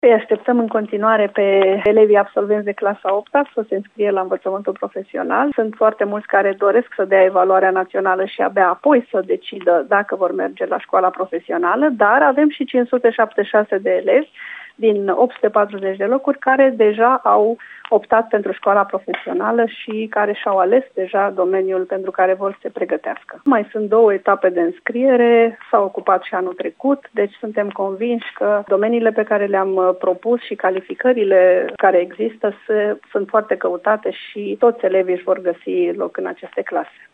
Îi așteptăm în continuare pe elevii absolvenți de clasa 8-a să se înscrie la învățământul profesional. Sunt foarte mulți care doresc să dea evaluarea națională și abia apoi să decidă dacă vor merge la școala profesională, dar avem și 576 de elevi din 840 de locuri care deja au optat pentru școala profesională și care și-au ales deja domeniul pentru care vor să se pregătească. Mai sunt 2 etape de înscriere, s-au ocupat și anul trecut, deci suntem convinși că domeniile pe care le-am propus și calificările care există sunt foarte căutate și toți elevii își vor găsi loc în aceste clase.